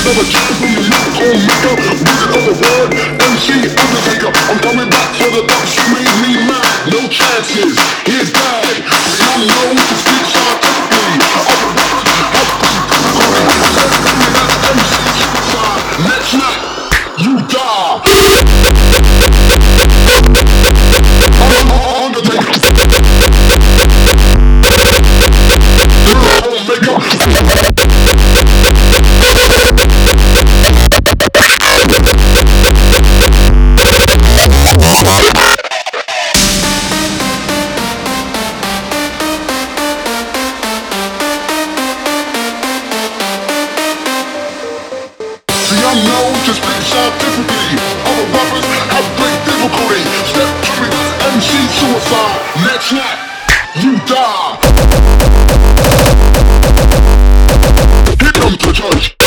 Never change when you look on maker. Wizard of the word, MC Undertaker. I'm coming back for the ducks, you made me mad. No chances, here's bad. Some know to speak scientifically. Other rappers have that's MC suicide. Next night, you die. Undertaker. See, I'm known to speak scientifically. Other rappers have great difficulty. Step to me, MC suicide. Next night, you die. Here comes the judge.